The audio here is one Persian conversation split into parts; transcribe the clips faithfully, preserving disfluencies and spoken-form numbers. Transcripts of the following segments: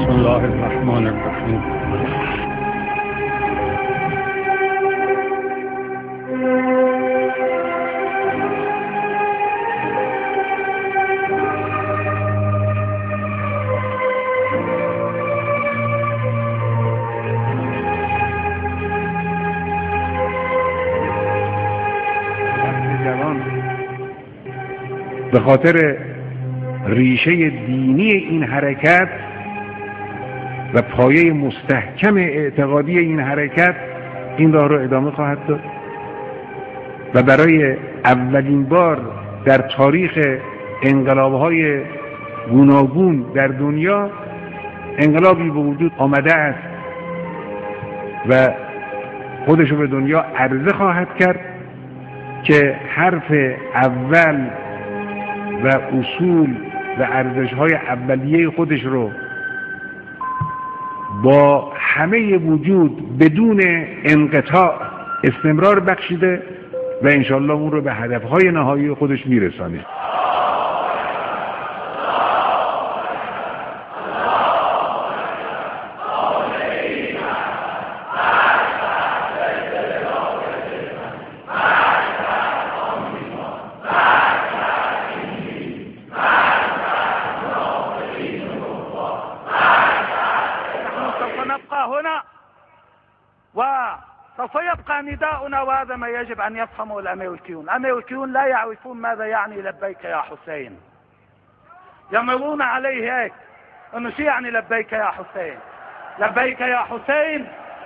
بسم الله الرحمن الرحیم. به خاطر ریشه دینی این حرکت و پایه مستحکم اعتقادی این حرکت این راه رو ادامه خواهد داد و برای اولین بار در تاریخ انقلاب‌های گوناگون در دنیا انقلابی به وجود آمده است و خودش رو به دنیا عرضه خواهد کرد که حرف اول و اصول و ارزش‌های اولیه خودش رو با همه وجود بدون انقطاع استمرار بخشیده و انشالله اون رو به هدفهای نهایی خودش میرسانه. وسوف يبقى نداؤنا، وهذا ما يجب أن يفهمه الأمريكيون. الأمريكيون لا يعرفون ماذا يعني لبيك يا حسين، يمرون عليه هيك أنه شو يعني لبيك يا حسين. لبيك يا حسين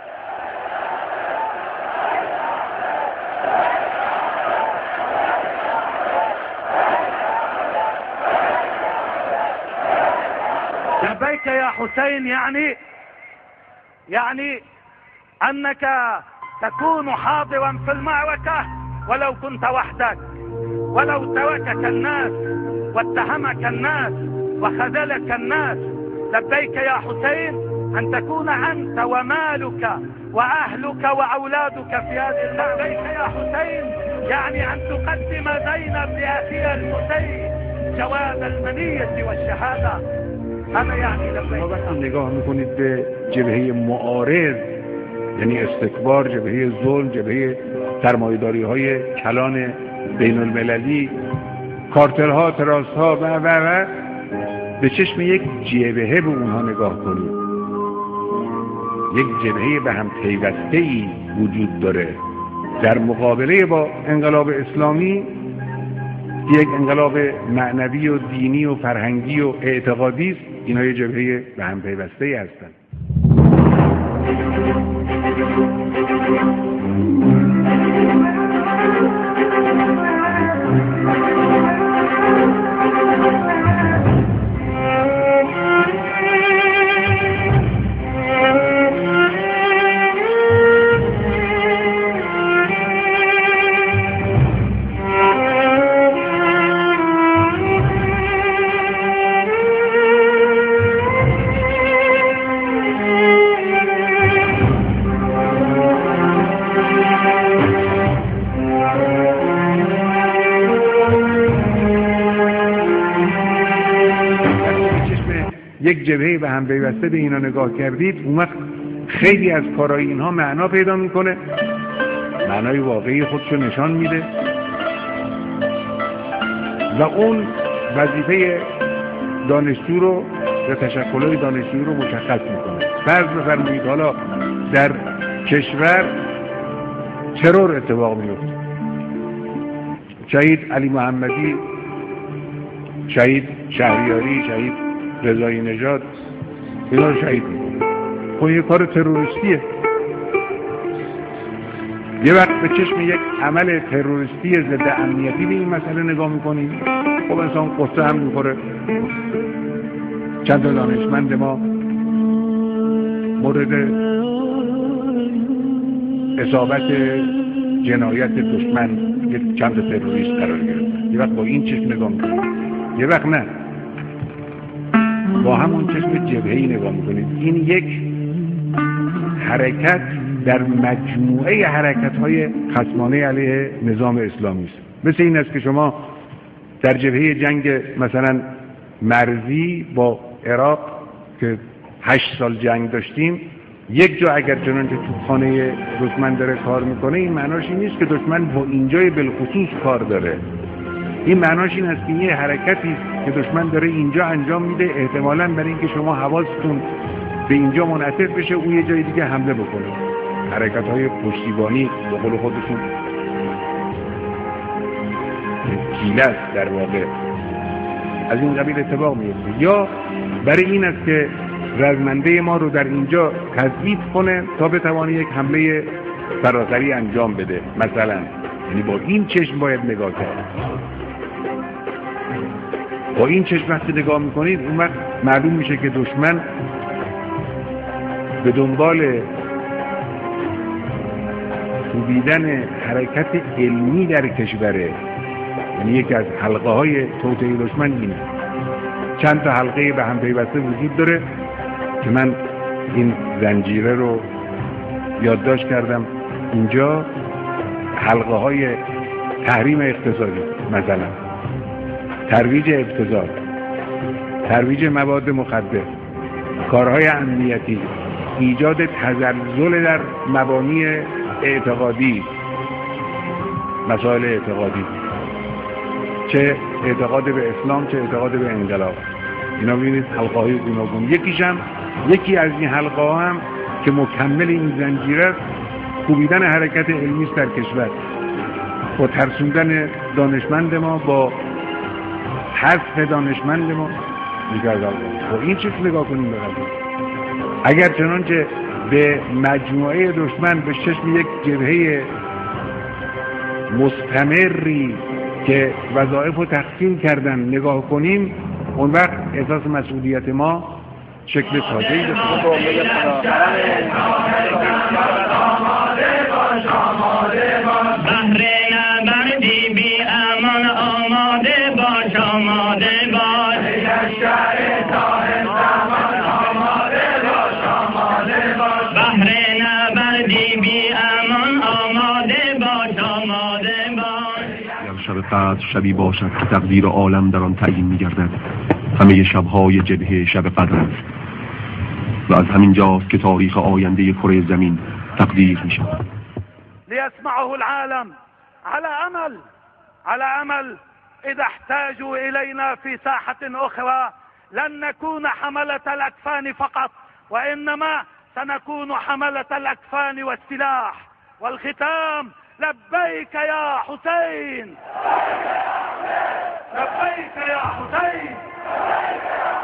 لبيك يا حسين يعني يعني أنك تكون حاضرا في المعركة ولو كنت وحدك، ولو تركك الناس واتهمك الناس وخذلك الناس. لبيك يا حسين أن تكون أنت ومالك وأهلك وأولادك في هذه اللحظة. لبيك يا حسين يعني أن تقدم زينب لأخيها الحسين جواز المنية والشهادة. هذا يعني لبيك. وقتی نگاه میکنید به جبهه معارض، یعنی استکبار، جبهه ظلم، جبهه سرمایه‌داری های کلان بین المللی، کارتل ها، تراست ها و و و به چشم یک جبهه به اونها نگاه کنید. یک جبهه به هم پیوسته ای وجود داره در مقابله با انقلاب اسلامی، یک انقلاب معنوی و دینی و فرهنگی و اعتقادی است. اینها یک جبهه به هم پیوسته ای هستند. یک جبهه به هم پیوسته به اینا نگاه کردید، اون وقت خیلی از کارهای اینها معنا پیدا میکنه، معنای واقعی خودشو نشان میده و اون وظیفه دانشجو رو یا تشکل‌های دانشجو رو مشخص میکنه. فرض بفرمایید حالا در کشور ترور اتفاق میفته، شهید علی محمدی، شهید شهریاری، شهید رضایی نژاد، اینا رو شهید میکنه. خب یه کار تروریستیه. یه وقت به چشم یک عمل تروریستی ضد امنیتی به این مسئله نگاه میکنیم، خب انسان قصه هم میخوره. چند دانشمند ما مورد اصابت جنایت دشمن یک چند تروریست قرار گرفتن. یه وقت با این چشم نگاه میکنیم، یه وقت نه، با همون چشم جبهه‌ای نگاه میکنید. این یک حرکت در مجموعه حرکت‌های خصمانه علیه نظام اسلامی است. مثل این است که شما در جبهه جنگ مثلا مرزی با عراق که هشت سال جنگ داشتیم، یک جا اگر چنانچه توپخانه دشمن داره کار میکنه، این معناش این نیست که دشمن با اینجای بالخصوص کار داره. این معناش این است که یه حرکتی است که دشمن داره اینجا انجام میده، احتمالاً برای اینکه شما حواستون به اینجا منعطف بشه او یه جای دیگه حمله بکنه. حرکت های پشتیبانی به قول خودشون حیله است در واقع، از این قبیل اتفاق میفته. یا برای این است که رزمنده ما رو در اینجا تضعیف کنه تا بتوانه یک حمله سراسری انجام بده مثلا. یعنی با این چشم باید نگاه کرد. با این چشم وقتی نگاه میکنید اون وقت معلوم میشه که دشمن به دنبال کوبیدن حرکت علمی در کشوره. یعنی یکی از حلقه های توطئه دشمن اینه. چند تا حلقه به هم پیوسته وجود داره که من این زنجیره رو یادداشت کردم. اینجا حلقه های تحریم اقتصادی، مثلا ترویج ابتذال، ترویج مواد مخدر، کارهای امنیتی، ایجاد تزلزل در مبانی اعتقادی، مسائل اعتقادی، چه اعتقاد به اسلام چه اعتقاد به انقلاب. اینا ببینید حلقه های گوناگون. یکیش هم یکی از این حلقه ها هم که مکمل این زنجیره است، کوبیدن حرکت علمی در کشور با ترسوندن دانشمند ما، با حذف دانشمند ما. با این چیز نگاه کنیم بقیدیم. اگر چنانچه به مجموعه دشمن به چشم یک جبهه مستمری که وظایف رو تقسیم کردن نگاه کنیم، اون وقت احساس مسئولیت ما شکل تازه‌ای داره. بهر نبردی بی امان آماده باش، آماده باش. لشکر صاحب زمان آماده باش، آماده باش. بهر نبردی بی امان آماده باش، آماده باش. شب قدر شبی باشد که تقدیر عالم در آن تعیین می‌گردد. همه شب‌های جبهه شب قدر است و از همین جاست که تاریخ آینده کره زمین تقدیر می‌شود. لیسمعه العالم على امل على امل اذا احتاجوا الينا في ساحة اخرى لن نكون حملة الاكفان فقط، وانما سنكون حملة الاكفان والسلاح. والختام لبيك يا حسين، لبيك يا حسين.